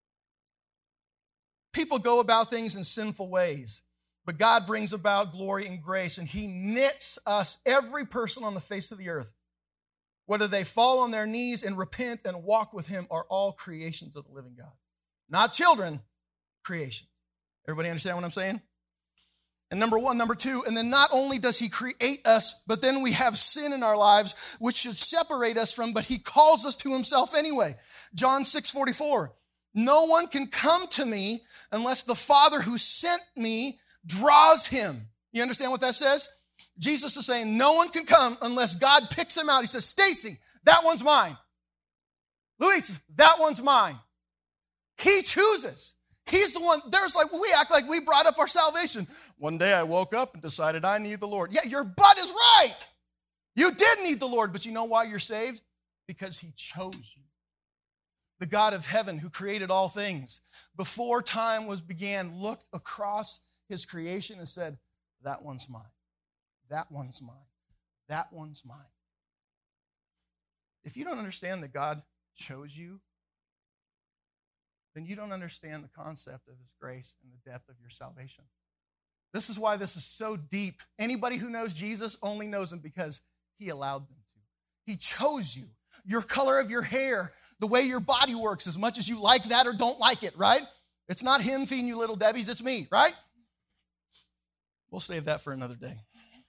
People go about things in sinful ways, but God brings about glory and grace, and he knits us, every person on the face of the earth. Whether they fall on their knees and repent and walk with him are all creations of the living God. Not children, creation. Everybody understand what I'm saying? And number one, number two, and then not only does he create us, but then we have sin in our lives, which should separate us from, but he calls us to himself anyway. John 6:44. No one can come to me unless the Father who sent me draws him. You understand what that says? Jesus is saying no one can come unless God picks him out. He says, Stacy, that one's mine. Luis, that one's mine. He chooses. He's the one. We act like we brought up our salvation. One day I woke up and decided I need the Lord. Yeah, your butt is right. You did need the Lord, but you know why you're saved? Because he chose you. The God of heaven who created all things, before time began, looked across his creation and said, that one's mine. That one's mine. That one's mine. If you don't understand that God chose you, then you don't understand the concept of his grace and the depth of your salvation. This is why this is so deep. Anybody who knows Jesus only knows him because he allowed them to. He chose you. Your color of your hair, the way your body works, as much as you like that or don't like it, right? It's not him feeding you little Debbies, it's me, right? We'll save that for another day.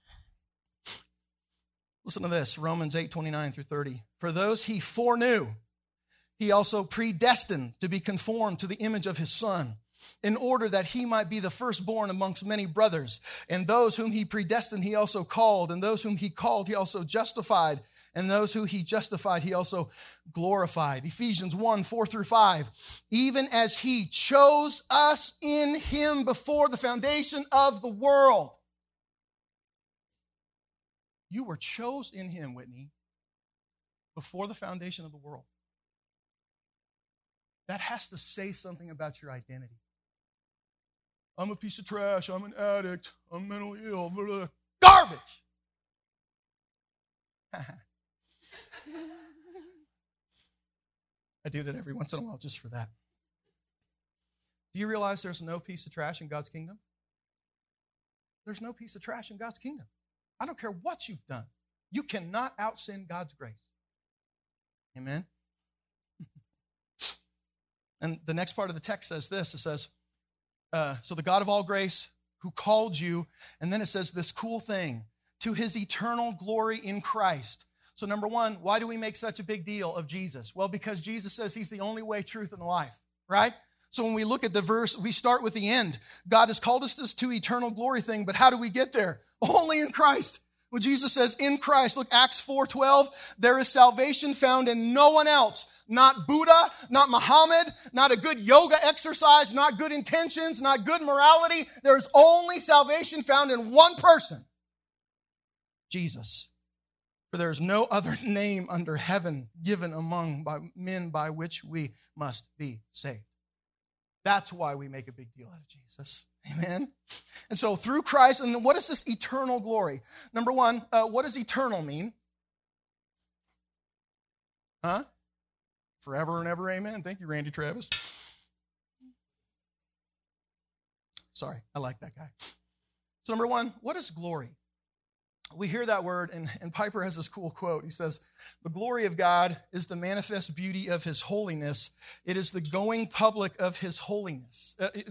Listen to this, Romans 8:29-30. For those he foreknew, he also predestined to be conformed to the image of his Son, in order that he might be the firstborn amongst many brothers. And those whom he predestined, he also called. And those whom he called, he also justified. And those who he justified, he also glorified. Ephesians 1:4-5. Even as he chose us in him before the foundation of the world. You were chosen in him, Whitney, before the foundation of the world. That has to say something about your identity. I'm a piece of trash. I'm an addict. I'm mentally ill. Blah, blah, blah. Garbage. I do that every once in a while just for that. Do you realize there's no piece of trash in God's kingdom? There's no piece of trash in God's kingdom. I don't care what you've done. You cannot out-sin God's grace. Amen? And the next part of the text says this. It says, so the God of all grace who called you, and then it says this cool thing, to his eternal glory in Christ. So number one, why do we make such a big deal of Jesus? Well, because Jesus says he's the only way, truth, and life, right? So when we look at the verse, we start with the end. God has called us to eternal glory thing, but how do we get there? Only in Christ. When Jesus says in Christ, look, Acts 4:12, there is salvation found in no one else. Not Buddha, not Muhammad, not a good yoga exercise, not good intentions, not good morality. There is only salvation found in one person, Jesus. For there is no other name under heaven given among men by which we must be saved. That's why we make a big deal out of Jesus. Amen? And so through Christ, and then what is this eternal glory? Number one, what does eternal mean? Huh? Forever and ever, amen. Thank you, Randy Travis. Sorry, I like that guy. So number one, what is glory? We hear that word, and Piper has this cool quote. He says, the glory of God is the manifest beauty of his holiness. It is the going public of his holiness.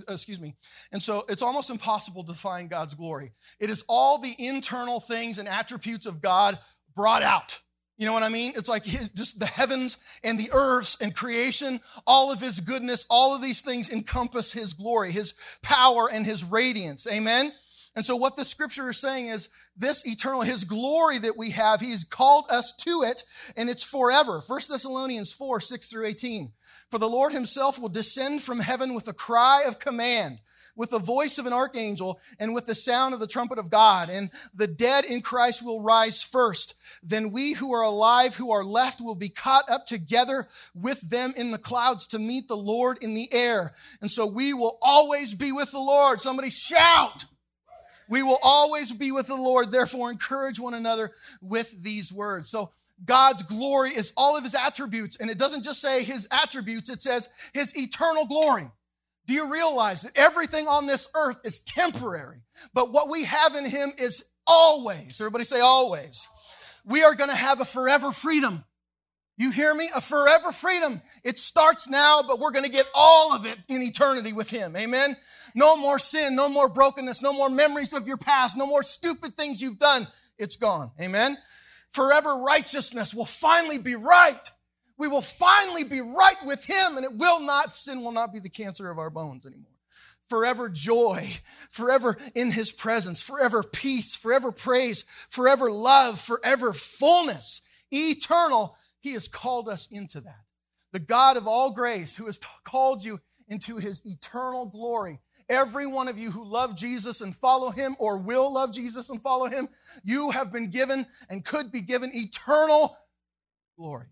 And so it's almost impossible to define God's glory. It is all the internal things and attributes of God brought out. You know what I mean? It's like just the heavens and the earths and creation, all of his goodness, all of these things encompass his glory, his power, and his radiance. Amen? And so what the scripture is saying is this eternal, his glory that we have, he's called us to it, and it's forever. 1 Thessalonians 4:6-18. For the Lord himself will descend from heaven with a cry of command, with the voice of an archangel, and with the sound of the trumpet of God. And the dead in Christ will rise first. Then we who are alive, who are left, will be caught up together with them in the clouds to meet the Lord in the air. And so we will always be with the Lord. Somebody shout. We will always be with the Lord. Therefore, encourage one another with these words. So God's glory is all of his attributes. And it doesn't just say his attributes. It says his eternal glory. Do you realize that everything on this earth is temporary? But what we have in him is always. Everybody say always. We are going to have a forever freedom. You hear me? A forever freedom. It starts now, but we're going to get all of it in eternity with him. Amen? No more sin, no more brokenness, no more memories of your past, no more stupid things you've done. It's gone. Amen? Forever righteousness will finally be right. We will finally be right with him, and sin will not be the cancer of our bones anymore. Forever joy, forever in his presence, forever peace, forever praise, forever love, forever fullness, eternal. He has called us into that. The God of all grace who has called you into his eternal glory. Every one of you who love Jesus and follow him or will love Jesus and follow him, you have been given and could be given eternal glory.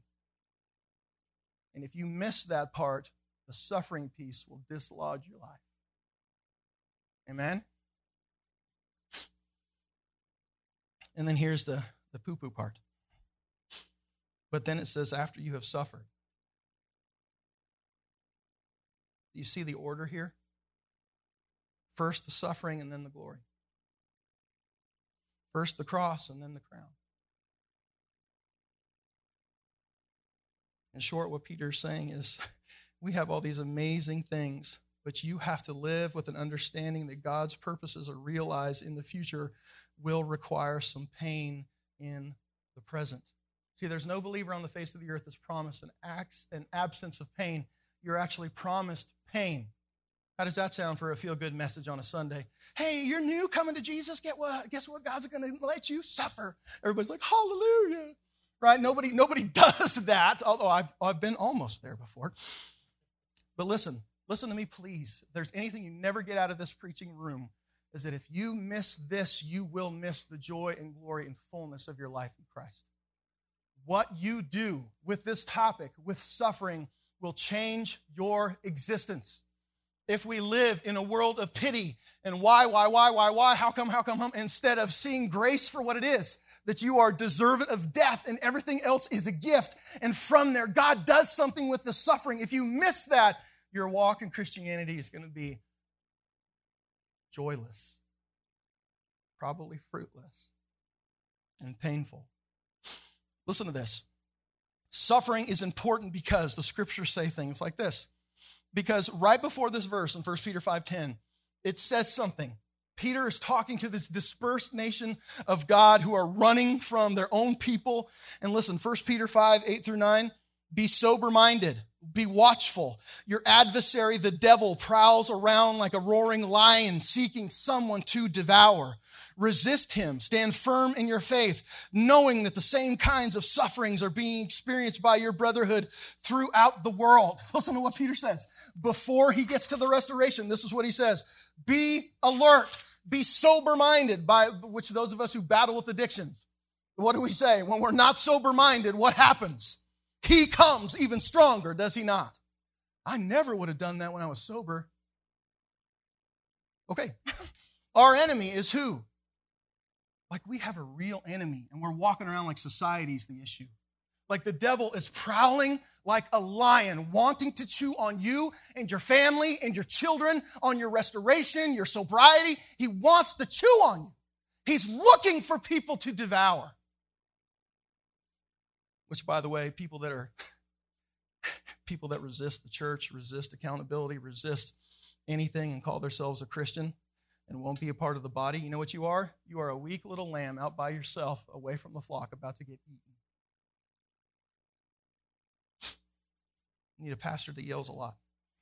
And if you miss that part, the suffering piece will dislodge your life. Amen? And then here's the poo-poo part. But then it says, after you have suffered. Do you see the order here? First the suffering and then the glory. First the cross and then the crown. In short, what Peter's saying is, we have all these amazing things, but you have to live with an understanding that God's purposes are realized in the future will require some pain in the present. See, there's no believer on the face of the earth that's promised an absence of pain. You're actually promised pain. How does that sound for a feel-good message on a Sunday? Hey, you're new coming to Jesus. Guess what? God's going to let you suffer. Everybody's like, hallelujah. Right? Nobody does that, although I've been almost there before. But listen to me, please. If there's anything you never get out of this preaching room, is that if you miss this, you will miss the joy and glory and fullness of your life in Christ. What you do with this topic, with suffering, will change your existence. If we live in a world of pity and why, how come, instead of seeing grace for what it is, that you are deserving of death and everything else is a gift. And from there, God does something with the suffering. If you miss that, your walk in Christianity is going to be joyless, probably fruitless, and painful. Listen to this. Suffering is important because the scriptures say things like this. Because right before this verse in 1 Peter 5:10, it says something. Peter is talking to this dispersed nation of God who are running from their own people. And listen, 1 Peter 5:8-9, be sober-minded. Be watchful. Your adversary, the devil, prowls around like a roaring lion seeking someone to devour. Resist him. Stand firm in your faith, knowing that the same kinds of sufferings are being experienced by your brotherhood throughout the world. Listen to what Peter says. Before he gets to the restoration, this is what he says. Be alert. Be sober-minded, by which those of us who battle with addictions. What do we say? When we're not sober-minded, what happens? He comes even stronger, does he not? I never would have done that when I was sober. Okay. Our enemy is who? Like we have a real enemy, and we're walking around like society's the issue. Like the devil is prowling like a lion, wanting to chew on you and your family and your children, on your restoration, your sobriety. He wants to chew on you. He's looking for people to devour. Which, by the way, people that resist the church, resist accountability, resist anything and call themselves a Christian and won't be a part of the body, you know what you are? You are a weak little lamb out by yourself, away from the flock, about to get eaten. You need a pastor that yells a lot.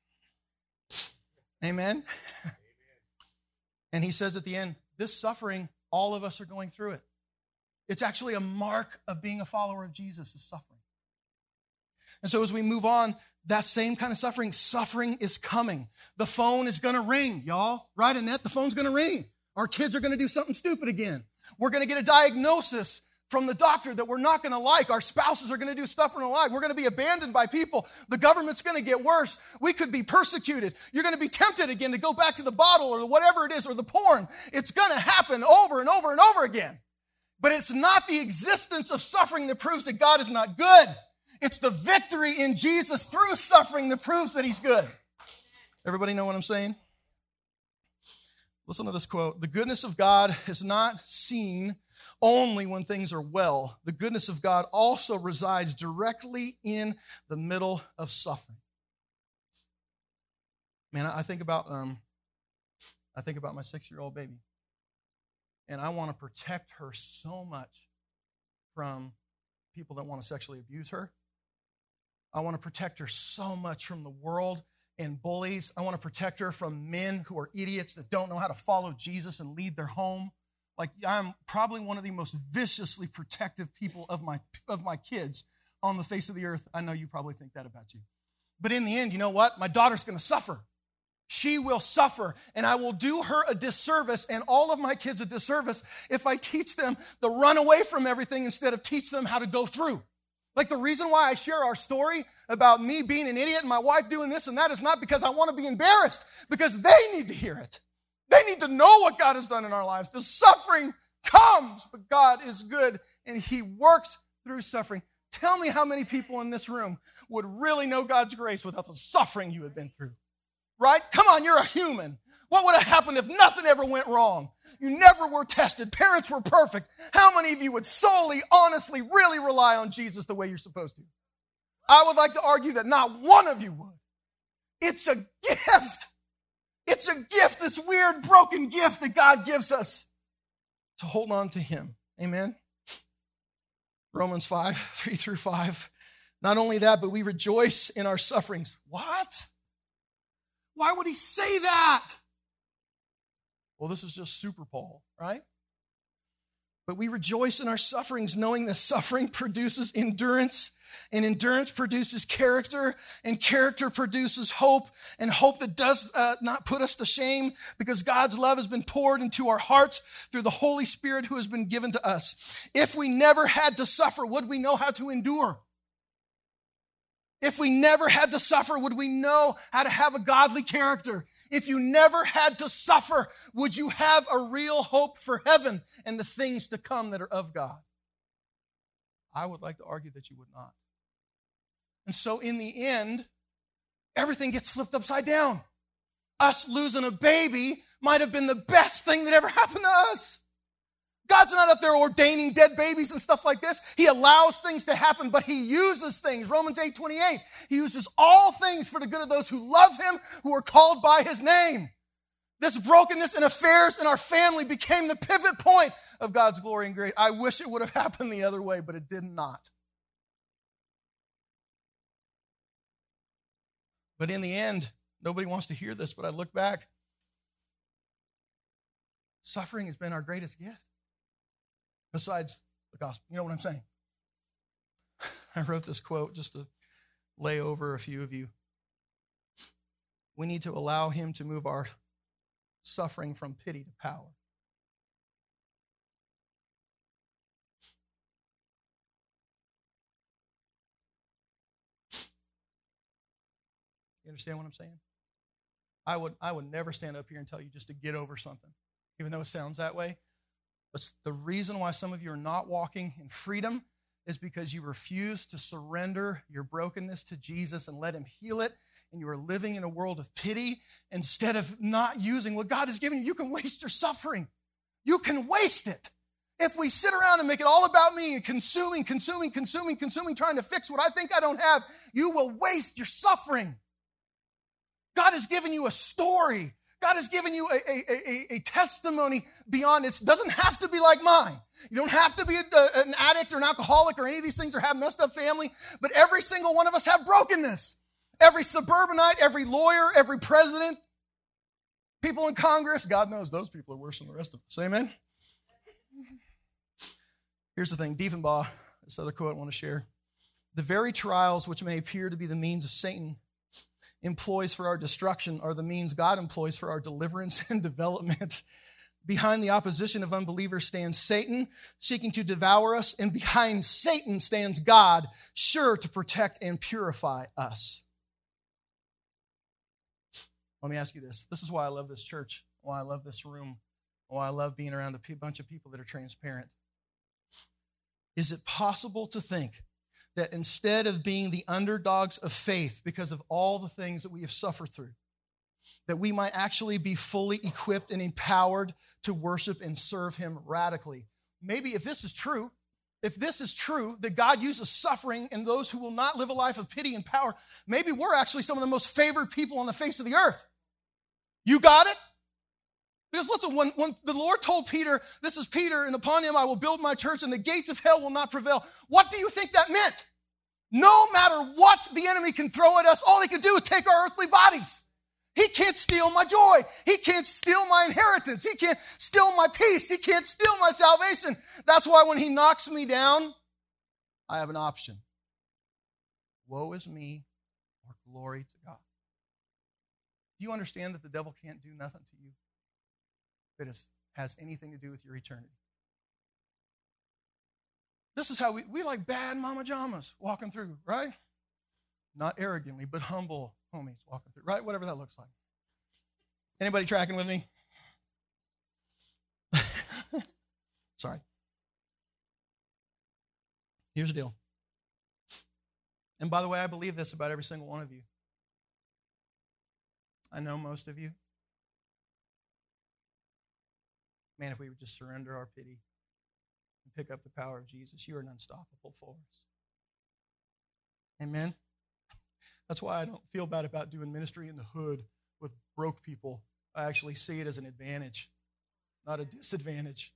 Amen? And he says at the end, this suffering, all of us are going through it. It's actually a mark of being a follower of Jesus, is suffering. And so as we move on, that same kind of suffering is coming. The phone is going to ring, y'all. Right, Annette? The phone's going to ring. Our kids are going to do something stupid again. We're going to get a diagnosis from the doctor that we're not going to like. Our spouses are going to do stuff we're not like. We're going to be abandoned by people. The government's going to get worse. We could be persecuted. You're going to be tempted again to go back to the bottle or whatever it is, or the porn. It's going to happen over and over and over again. But it's not the existence of suffering that proves that God is not good. It's the victory in Jesus through suffering that proves that he's good. Everybody know what I'm saying? Listen to this quote. The goodness of God is not seen only when things are well. The goodness of God also resides directly in the middle of suffering. Man, I think about my 6-year-old baby. And I want to protect her so much from people that want to sexually abuse her. I want to protect her so much from the world and bullies. I want to protect her from men who are idiots that don't know how to follow Jesus and lead their home. Like, I'm probably one of the most viciously protective people of my kids on the face of the earth. I know you probably think that about you. But in the end, you know what? My daughter's going to suffer. She will suffer, and I will do her a disservice and all of my kids a disservice if I teach them to run away from everything instead of teach them how to go through. Like, the reason why I share our story about me being an idiot and my wife doing this and that is not because I want to be embarrassed, because they need to hear it. They need to know what God has done in our lives. The suffering comes, but God is good, and he works through suffering. Tell me how many people in this room would really know God's grace without the suffering you have been through. Right? Come on, you're a human. What would have happened if nothing ever went wrong? You never were tested. Parents were perfect. How many of you would solely, honestly, really rely on Jesus the way you're supposed to? I would like to argue that not one of you would. It's a gift. It's a gift, this weird, broken gift that God gives us to hold on to him. Amen? Romans 5, 3-5. Not only that, but we rejoice in our sufferings. What? Why would he say that? Well, this is just super Paul, right? But we rejoice in our sufferings, knowing that suffering produces endurance, and endurance produces character, and character produces hope, and hope that does not put us to shame, because God's love has been poured into our hearts through the Holy Spirit who has been given to us. If we never had to suffer, would we know how to endure? If we never had to suffer, would we know how to have a godly character? If you never had to suffer, would you have a real hope for heaven and the things to come that are of God? I would like to argue that you would not. And so in the end, everything gets flipped upside down. Us losing a baby might have been the best thing that ever happened to us. God's not up there ordaining dead babies and stuff like this. He allows things to happen, but he uses things. Romans 8:28, he uses all things for the good of those who love him, who are called by his name. This brokenness and affairs in our family became the pivot point of God's glory and grace. I wish it would have happened the other way, but it did not. But in the end, nobody wants to hear this, but I look back. Suffering has been our greatest gift. Besides the gospel. You know what I'm saying? I wrote this quote just to lay over a few of you. We need to allow him to move our suffering from pity to power. You understand what I'm saying? I would never stand up here and tell you just to get over something, even though it sounds that way. But the reason why some of you are not walking in freedom is because you refuse to surrender your brokenness to Jesus and let him heal it, and you are living in a world of pity instead of not using what God has given you. You can waste your suffering. You can waste it. If we sit around and make it all about me and consuming, trying to fix what I think I don't have, you will waste your suffering. God has given you a story. God has given you a testimony beyond it. It doesn't have to be like mine. You don't have to be an addict or an alcoholic or any of these things or have messed up family, but every single one of us have brokenness. Every suburbanite, every lawyer, every president, people in Congress, God knows those people are worse than the rest of us. Amen? Here's the thing, Diefenbaugh, this other quote I want to share. The very trials which may appear to be the means of Satan employs for our destruction are the means God employs for our deliverance and development. Behind the opposition of unbelievers stands Satan, seeking to devour us, and behind Satan stands God, sure to protect and purify us. Let me ask you this. This is why I love this church, why I love this room, why I love being around a bunch of people that are transparent. Is it possible to think that instead of being the underdogs of faith because of all the things that we have suffered through, that we might actually be fully equipped and empowered to worship and serve him radically? Maybe if this is true, that God uses suffering in those who will not live a life of pity and power, maybe we're actually some of the most favored people on the face of the earth. You got it? Because listen, when the Lord told Peter, this is Peter, and upon him I will build my church, and the gates of hell will not prevail. What do you think that meant? No matter what the enemy can throw at us, all he can do is take our earthly bodies. He can't steal my joy. He can't steal my inheritance. He can't steal my peace. He can't steal my salvation. That's why when he knocks me down, I have an option. Woe is me, or glory to God. Do you understand that the devil can't do nothing to you that has anything to do with your eternity? This is how we like bad mama jamas walking through, right? Not arrogantly, but humble homies walking through, right? Whatever that looks like. Anybody tracking with me? Sorry. Here's the deal. And by the way, I believe this about every single one of you. I know most of you. Man, if we would just surrender our pity and pick up the power of Jesus, you are an unstoppable force. Amen? That's why I don't feel bad about doing ministry in the hood with broke people. I actually see it as an advantage, not a disadvantage.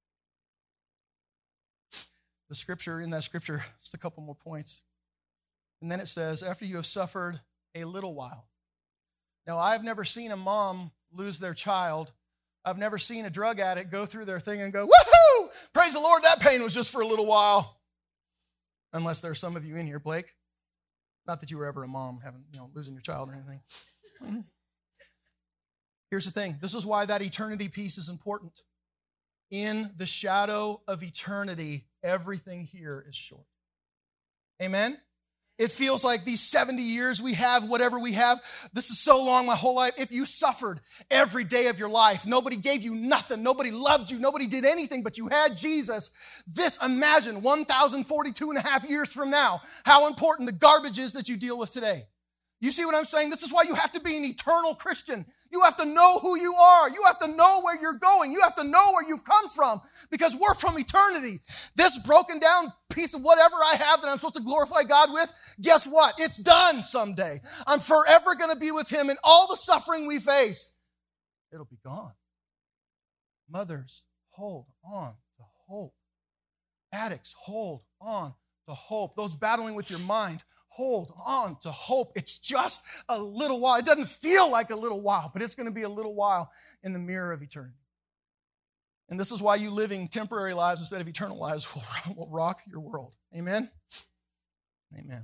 The scripture, in that scripture, just a couple more points. And then it says, after you have suffered a little while. Now, I've never seen a mom lose their child. I've never seen a drug addict go through their thing and go, woohoo! Praise the Lord, that pain was just for a little while. Unless there's some of you in here, Blake. Not that you were ever a mom, losing your child or anything. Here's the thing. This is why that eternity piece is important. In the shadow of eternity, everything here is short. Amen? It feels like these 70 years we have, whatever we have, this is so long, my whole life. If you suffered every day of your life, nobody gave you nothing, nobody loved you, nobody did anything, but you had Jesus. Imagine 1,042 and a half years from now, how important the garbage is that you deal with today. You see what I'm saying? This is why you have to be an eternal Christian. You have to know who you are. You have to know where you're going. You have to know where you've come from because we're from eternity. This broken down piece of whatever I have that I'm supposed to glorify God with, guess what? It's done someday. I'm forever going to be with him, and all the suffering we face, it'll be gone. Mothers, hold on to hope. Addicts, hold on to hope. Those battling with your mind, hold on to hope. It's just a little while. It doesn't feel like a little while, but it's going to be a little while in the mirror of eternity. And this is why you living temporary lives instead of eternal lives will rock your world. Amen? Amen.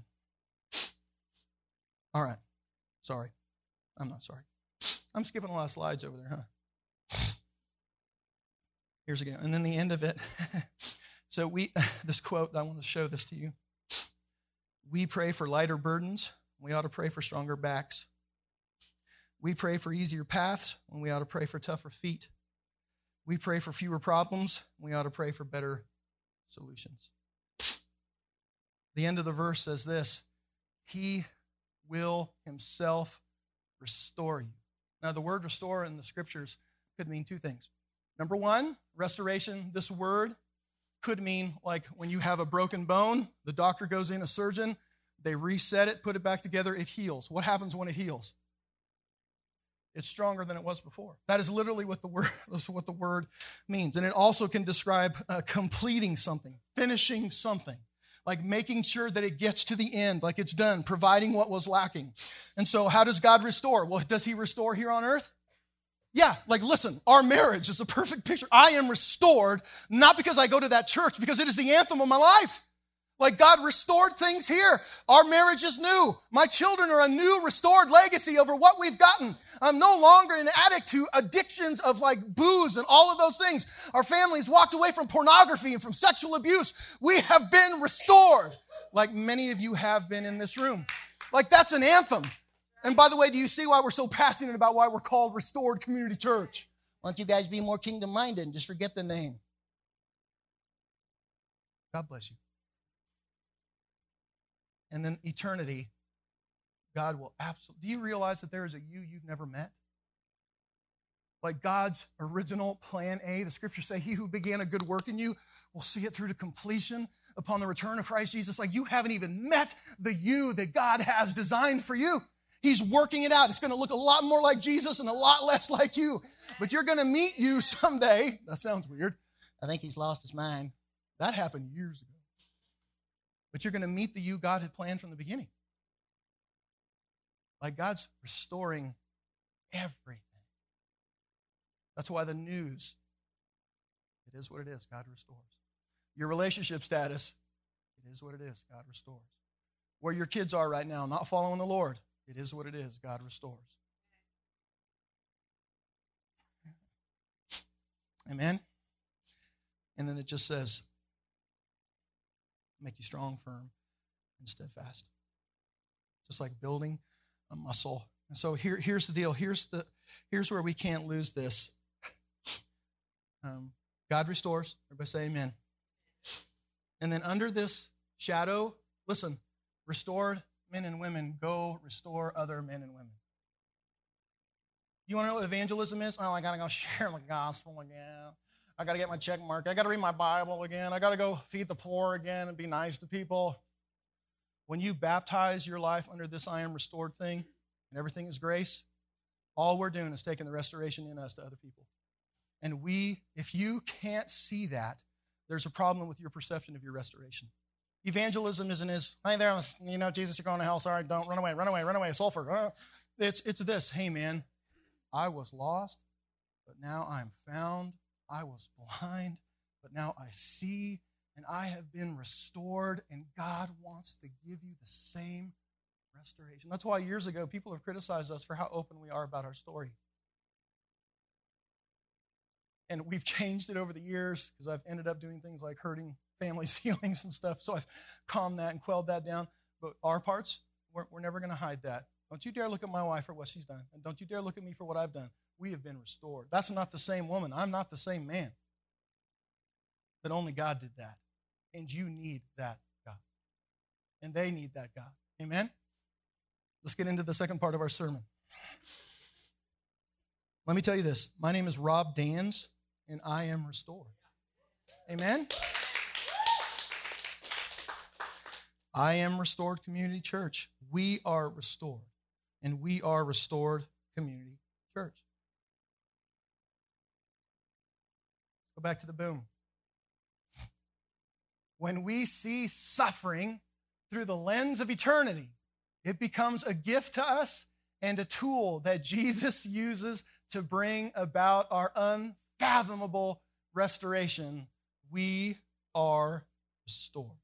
All right. Sorry. I'm not sorry. I'm skipping a lot of slides over there, huh? Here's again. And then the end of it. So this quote, I want to show this to you. We pray for lighter burdens. We ought to pray for stronger backs. We pray for easier paths when we ought to pray for tougher feet. We pray for fewer problems. We ought to pray for better solutions. The end of the verse says this: He will himself restore you. Now, the word restore in the scriptures could mean two things. Number one, restoration. This word could mean like when you have a broken bone, the doctor goes in, a surgeon, they reset it, put it back together, it heals. What happens when it heals? It's stronger than it was before. That is literally what the word means. And it also can describe completing something, finishing something, like making sure that it gets to the end, like it's done, providing what was lacking. And so how does God restore? Well, does he restore here on earth? Yeah, like listen, our marriage is a perfect picture. I am restored, not because I go to that church, because it is the anthem of my life. Like God restored things here. Our marriage is new. My children are a new restored legacy over what we've gotten. I'm no longer an addict to addictions of like booze and all of those things. Our families walked away from pornography and from sexual abuse. We have been restored, like many of you have been in this room. Like that's an anthem. And by the way, do you see why we're so passionate about why we're called Restored Community Church? Why don't you guys be more kingdom-minded and just forget the name? God bless you. And then eternity, God will absolutely... Do you realize that there is a you you've never met? Like God's original plan A, the scriptures say, he who began a good work in you will see it through to completion upon the return of Christ Jesus. Like you haven't even met the you that God has designed for you. He's working it out. It's going to look a lot more like Jesus and a lot less like you. But you're going to meet you someday. That sounds weird. I think he's lost his mind. That happened years ago. But you're going to meet the you God had planned from the beginning. Like God's restoring everything. That's why the news, it is what it is. God restores. Your relationship status, it is what it is. God restores. Where your kids are right now, not following the Lord, it is what it is. God restores. Amen? And then it just says, make you strong, firm, and steadfast. Just like building a muscle. And so here's the deal. Here's where we can't lose this. God restores. Everybody say amen. And then under this shadow, listen, restored men and women, go restore other men and women. You want to know what evangelism is? Oh, I got to go share the gospel again. I got to get my check mark. I got to read my Bible again. I got to go feed the poor again and be nice to people. When you baptize your life under this I am restored thing and everything is grace, all we're doing is taking the restoration in us to other people. And if you can't see that, there's a problem with your perception of your restoration. Evangelism isn't hey there, Jesus, you're going to hell. Sorry, don't run away, sulfur. It's this, hey man, I was lost, but now I'm found. I was blind, but now I see, and I have been restored, and God wants to give you the same restoration. That's why years ago, people have criticized us for how open we are about our story. And we've changed it over the years because I've ended up doing things like hurting families' feelings and stuff, so I've calmed that and quelled that down. But our parts, we're never going to hide that. Don't you dare look at my wife for what she's done, and don't you dare look at me for what I've done. We have been restored. That's not the same woman. I'm not the same man. But only God did that. And you need that God. And they need that God. Amen? Let's get into the second part of our sermon. Let me tell you this. My name is Rob Dans, and I am restored. Amen? I am Restored Community Church. We are restored. And we are Restored Community Church. Go back to the boom. When we see suffering through the lens of eternity, it becomes a gift to us and a tool that Jesus uses to bring about our unfathomable restoration. We are restored.